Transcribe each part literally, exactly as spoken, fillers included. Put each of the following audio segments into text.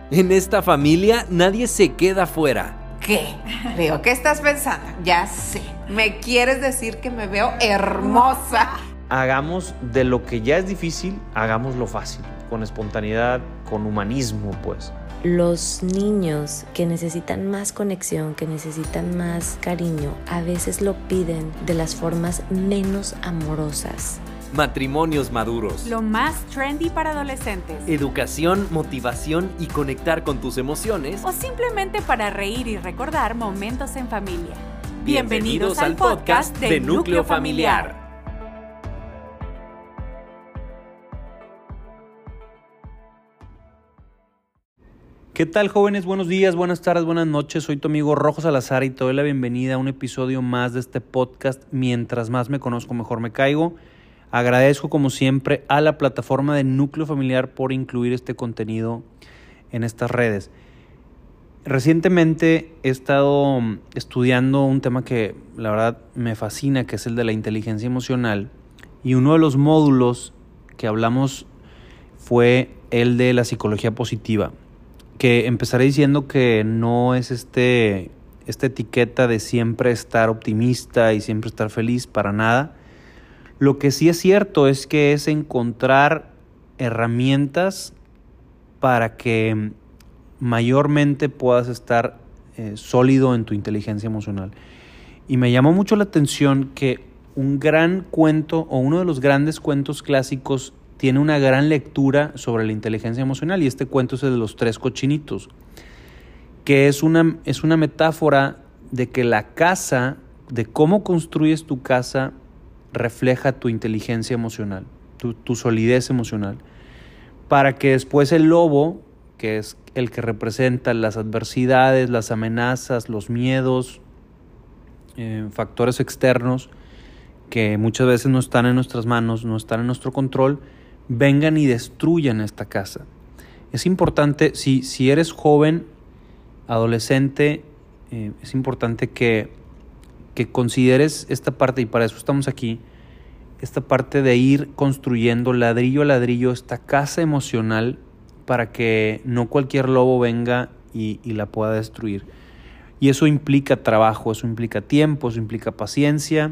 En esta familia nadie se queda fuera. ¿Qué? Leo, ¿qué estás pensando? Ya sé. ¿Me quieres decir que me veo hermosa? Hagamos de lo que ya es difícil, hagámoslo fácil, con espontaneidad, con humanismo, pues. Los niños que necesitan más conexión, que necesitan más cariño, a veces lo piden de las formas menos amorosas. Matrimonios maduros. Lo más trendy para adolescentes. Educación, motivación y conectar con tus emociones. O simplemente para reír y recordar momentos en familia. Bienvenidos, Bienvenidos al podcast de, de Núcleo Familiar. ¿Qué tal, jóvenes? Buenos días, buenas tardes, buenas noches. Soy tu amigo Rojo Salazar y te doy la bienvenida a un episodio más de este podcast. Mientras más me conozco, mejor me caigo. Agradezco, como siempre, a la plataforma de Núcleo Familiar por incluir este contenido en estas redes. Recientemente he estado estudiando un tema que la verdad me fascina, que es el de la inteligencia emocional. Y uno de los módulos que hablamos fue el de la psicología positiva, que empezaré diciendo que no es este, esta etiqueta de siempre estar optimista y siempre estar feliz, para nada. Lo que sí es cierto es que es encontrar herramientas para que mayormente puedas estar eh, sólido en tu inteligencia emocional. Y me llamó mucho la atención que un gran cuento o uno de los grandes cuentos clásicos tiene una gran lectura sobre la inteligencia emocional, y este cuento es el de los tres cochinitos, que es una, es una metáfora de que la casa, de cómo construyes tu casa, refleja tu inteligencia emocional, tu, tu solidez emocional, para que después el lobo, que es el que representa las adversidades, las amenazas, los miedos, eh, factores externos que muchas veces no están en nuestras manos, no están en nuestro control, vengan y destruyan esta casa. Es importante, si, si eres joven, adolescente, eh, es importante que, que consideres esta parte, y para eso estamos aquí, esta parte de ir construyendo ladrillo a ladrillo esta casa emocional para que no cualquier lobo venga y, y la pueda destruir. Y eso implica trabajo, eso implica tiempo, eso implica paciencia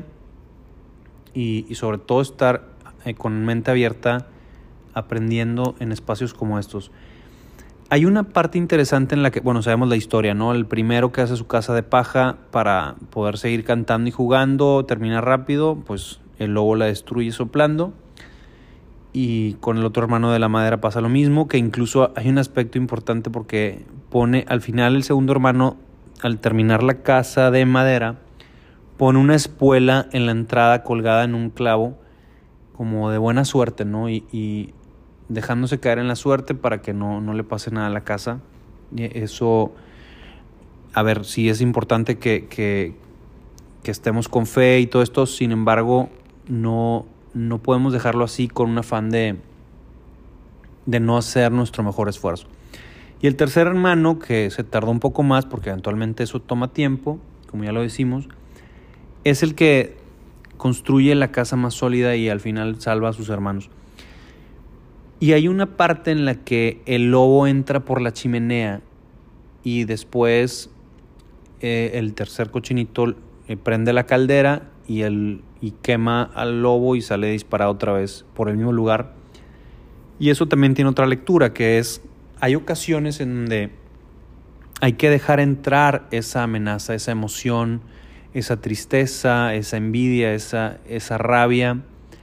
y, y sobre todo estar eh, con mente abierta, aprendiendo en espacios como estos. Hay una parte interesante en la que, bueno, sabemos la historia, ¿no? El primero que hace su casa de paja para poder seguir cantando y jugando, termina rápido, pues el lobo la destruye soplando. Y con el otro hermano de la madera pasa lo mismo, que incluso hay un aspecto importante porque pone, al final el segundo hermano, al terminar la casa de madera, pone una espuela en la entrada colgada en un clavo, como de buena suerte, ¿no? Y, y dejándose caer en la suerte para que no, no le pase nada a la casa. Y eso, a ver, sí es importante que, que, que estemos con fe y todo esto, sin embargo, no, no podemos dejarlo así con un afán de, de no hacer nuestro mejor esfuerzo. Y el tercer hermano, que se tardó un poco más, porque eventualmente eso toma tiempo, como ya lo decimos, es el que construye la casa más sólida y al final salva a sus hermanos. Y hay una parte en la que el lobo entra por la chimenea y después eh, el tercer cochinito eh, prende la caldera y, el, y quema al lobo y sale disparado otra vez por el mismo lugar. Y eso también tiene otra lectura, que es, hay ocasiones en donde hay que dejar entrar esa amenaza, esa emoción, esa tristeza, esa envidia, esa, esa rabia,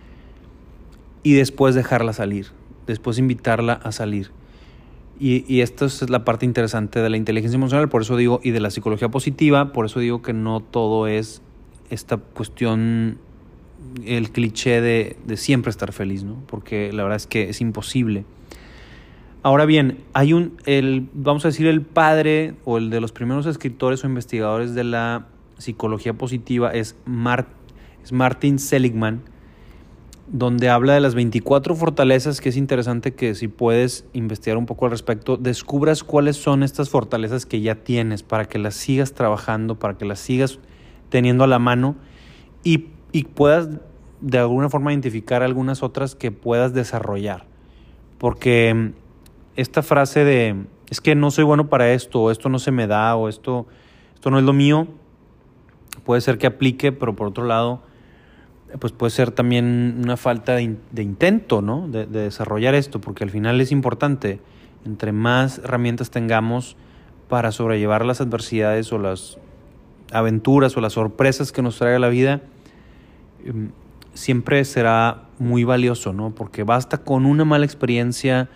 y después dejarla salir, después invitarla a salir. Y, y esto es la parte interesante de la inteligencia emocional, por eso digo, y de la psicología positiva, por eso digo que no todo es esta cuestión, el cliché de, de siempre estar feliz, ¿no? Porque la verdad es que es imposible. Ahora bien, hay un, el, vamos a decir, el padre o el de los primeros escritores o investigadores de la psicología positiva es, Mart, es Martin Seligman, donde habla de las veinticuatro fortalezas, que es interesante que si puedes investigar un poco al respecto, descubras cuáles son estas fortalezas que ya tienes para que las sigas trabajando, para que las sigas teniendo a la mano y, y puedas de alguna forma identificar algunas otras que puedas desarrollar. Porque esta frase de es que no soy bueno para esto, o esto no se me da, o esto, esto no es lo mío, puede ser que aplique, pero por otro lado, pues puede ser también una falta de, in- de intento, ¿no? De, de desarrollar esto, porque al final es importante, entre más herramientas tengamos para sobrellevar las adversidades o las aventuras o las sorpresas que nos traiga la vida, eh, siempre será muy valioso, ¿no? Porque basta con una mala experiencia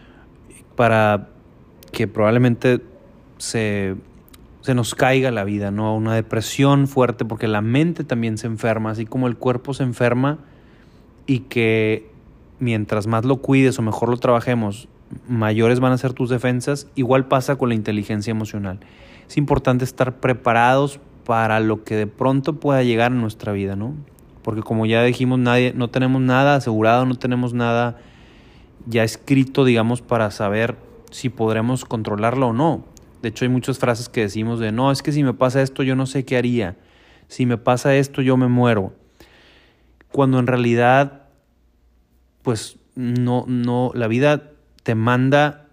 para que probablemente se, se nos caiga la vida, ¿no? Una depresión fuerte, porque la mente también se enferma, así como el cuerpo se enferma, y que mientras más lo cuides o mejor lo trabajemos, mayores van a ser tus defensas. Igual pasa con la inteligencia emocional. Es importante estar preparados para lo que de pronto pueda llegar a nuestra vida, ¿no? Porque como ya dijimos, nadie, no tenemos nada asegurado, no tenemos nada ya escrito, digamos, para saber si podremos controlarlo o no. De hecho, hay muchas frases que decimos de, no, es que si me pasa esto, yo no sé qué haría. Si me pasa esto, yo me muero. Cuando en realidad, pues, no, no, la vida te manda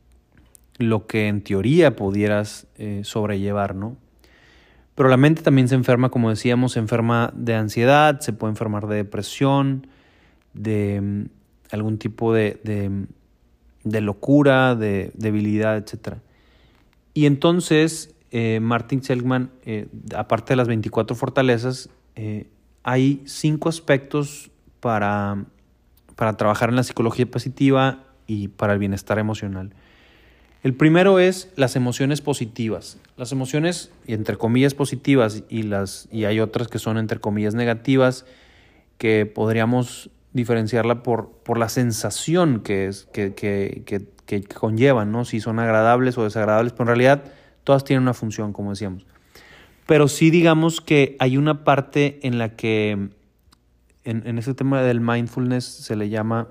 lo que en teoría pudieras eh, sobrellevar, ¿no? Pero la mente también se enferma, como decíamos, se enferma de ansiedad, se puede enfermar de depresión, de um, algún tipo de, de, de locura, de debilidad, etcétera. Y entonces, eh, Martin Seligman, eh, aparte de las veinticuatro fortalezas, eh, hay cinco aspectos para, para trabajar en la psicología positiva y para el bienestar emocional. El primero es las emociones positivas. Las emociones, entre comillas, positivas, y, las, y hay otras que son, entre comillas, negativas, que podríamos diferenciarla por, por la sensación que, es, que, que, que, que conllevan, ¿no? Si son agradables o desagradables, pero en realidad todas tienen una función, como decíamos. Pero sí, digamos que hay una parte en la que, en, en ese tema del mindfulness, se le llama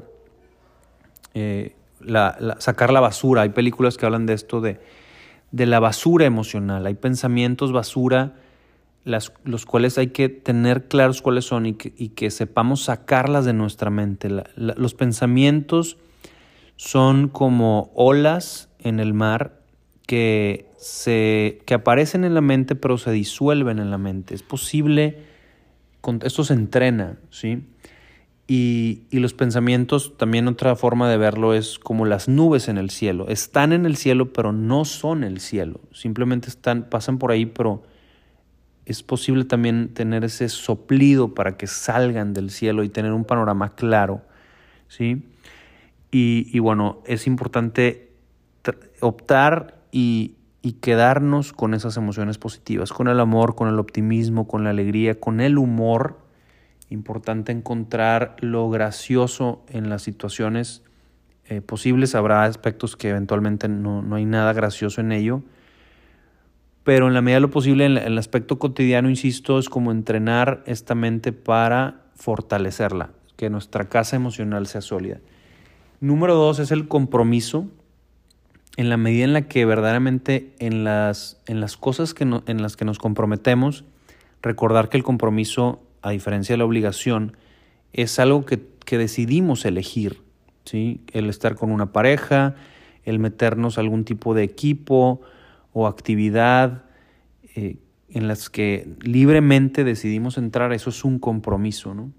eh, La, la, sacar la basura. Hay películas que hablan de esto, de, de la basura emocional. Hay pensamientos basura, las, los cuales hay que tener claros cuáles son y que, y que sepamos sacarlas de nuestra mente. La, la, los pensamientos son como olas en el mar que, se, que aparecen en la mente pero se disuelven en la mente. Es posible, con, esto se entrena, ¿sí? Y, y los pensamientos, también otra forma de verlo es como las nubes en el cielo. Están en el cielo, pero no son el cielo. Simplemente están, pasan por ahí, pero es posible también tener ese soplido para que salgan del cielo y tener un panorama claro, ¿sí? Y, y bueno, es importante optar y, y quedarnos con esas emociones positivas, con el amor, con el optimismo, con la alegría, con el humor. Importante encontrar lo gracioso en las situaciones eh, posibles. Habrá aspectos que eventualmente no, no hay nada gracioso en ello, pero en la medida de lo posible, en el aspecto cotidiano, insisto, es como entrenar esta mente para fortalecerla, que nuestra casa emocional sea sólida. Número dos es el compromiso. En la medida en la que verdaderamente en las, en las cosas que no, en las que nos comprometemos, recordar que el compromiso, a diferencia de la obligación, es algo que, que decidimos elegir, ¿sí? El estar con una pareja, el meternos a algún tipo de equipo o actividad eh, en las que libremente decidimos entrar, eso es un compromiso, ¿no?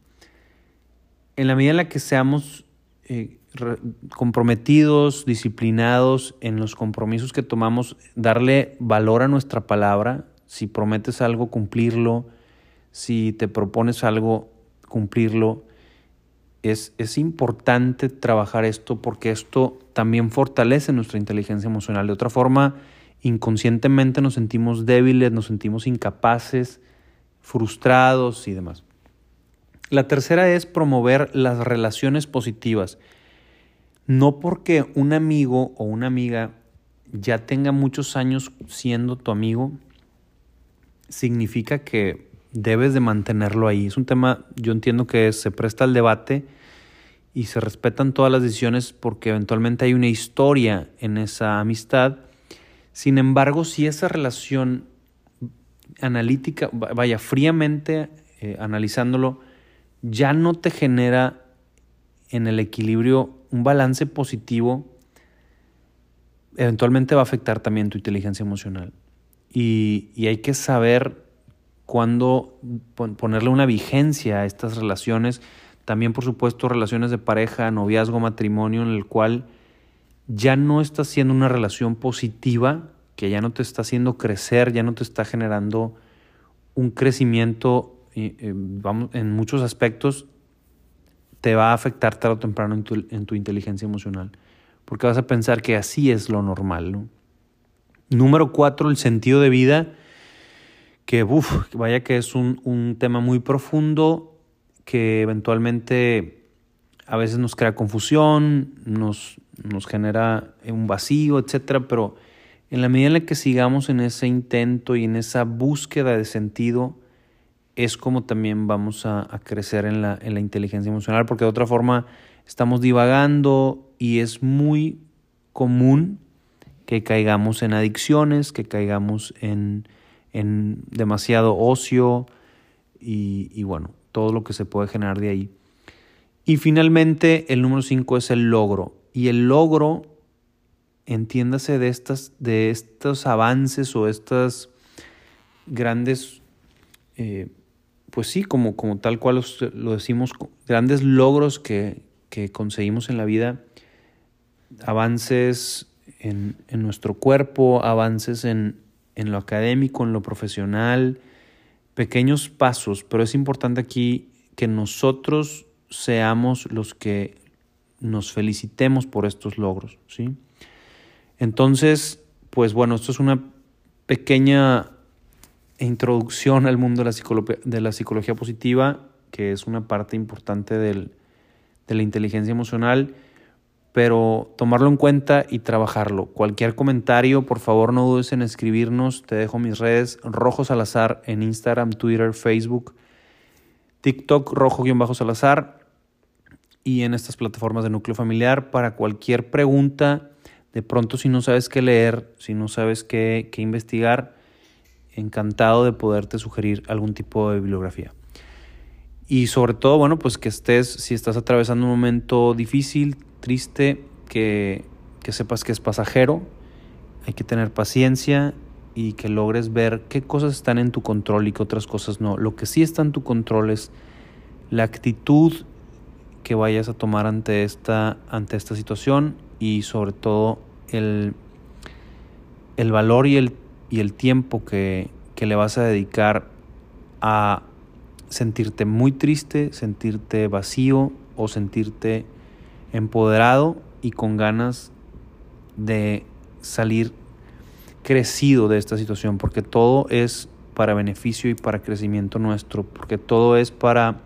En la medida en la que seamos eh, re- comprometidos, disciplinados en los compromisos que tomamos, darle valor a nuestra palabra. Si prometes algo, cumplirlo. Si te propones algo, cumplirlo. Es, es importante trabajar esto porque esto también fortalece nuestra inteligencia emocional. De otra forma, inconscientemente nos sentimos débiles, nos sentimos incapaces, frustrados y demás. La tercera es promover las relaciones positivas. No porque un amigo o una amiga ya tenga muchos años siendo tu amigo, significa que debes de mantenerlo ahí. Es un tema, yo entiendo que se presta al debate y se respetan todas las decisiones porque eventualmente hay una historia en esa amistad. Sin embargo, si esa relación analítica, vaya, fríamente eh, analizándolo, ya no te genera en el equilibrio un balance positivo, eventualmente va a afectar también tu inteligencia emocional. Y, y hay que saber cuándo ponerle una vigencia a estas relaciones. También, por supuesto, relaciones de pareja, noviazgo, matrimonio, en el cual ya no está siendo una relación positiva, que ya no te está haciendo crecer, ya no te está generando un crecimiento, eh, eh, vamos, en muchos aspectos, te va a afectar tarde o temprano en tu, en tu inteligencia emocional, porque vas a pensar que así es lo normal, ¿no? Número cuatro, el sentido de vida, que uf, vaya que es un, un tema muy profundo, que eventualmente a veces nos crea confusión, nos, nos genera un vacío, etcétera, pero en la medida en la que sigamos en ese intento y en esa búsqueda de sentido, es como también vamos a, a crecer en la, en la inteligencia emocional, porque de otra forma estamos divagando y es muy común que caigamos en adicciones, que caigamos en, en demasiado ocio y, y bueno, todo lo que se puede generar de ahí. Y finalmente el número cinco es el logro. Y el logro, entiéndase de, estas, de estos avances o estas grandes, eh, pues sí, como, como tal cual los, lo decimos, grandes logros que, que conseguimos en la vida, avances en, en nuestro cuerpo, avances en, en lo académico, en lo profesional, pequeños pasos, pero es importante aquí que nosotros seamos los que nos felicitemos por estos logros, ¿sí? Entonces, pues bueno, esto es una pequeña introducción al mundo de la psicología, de la psicología positiva, que es una parte importante del, de la inteligencia emocional, pero tomarlo en cuenta y trabajarlo. Cualquier comentario, por favor, no dudes en escribirnos. Te dejo mis redes, Rojo Salazar en Instagram, Twitter, Facebook, TikTok, Rojo-Salazar, y en estas plataformas de núcleo familiar para cualquier pregunta. De pronto, si no sabes qué leer, si no sabes qué, qué investigar, encantado de poderte sugerir algún tipo de bibliografía. Y sobre todo, bueno, pues que estés, si estás atravesando un momento difícil, triste, que, que sepas que es pasajero, hay que tener paciencia y que logres ver qué cosas están en tu control y qué otras cosas no. Lo que sí está en tu control es la actitud que vayas a tomar ante esta, ante esta situación y sobre todo el, el valor y el, y el tiempo que, que le vas a dedicar a sentirte muy triste, sentirte vacío o sentirte empoderado y con ganas de salir crecido de esta situación, porque todo es para beneficio y para crecimiento nuestro, porque todo es para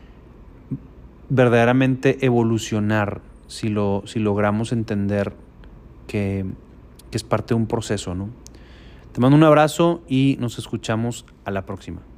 verdaderamente evolucionar si, lo, si logramos entender que, que es parte de un proceso, ¿no? Te mando un abrazo y nos escuchamos a la próxima.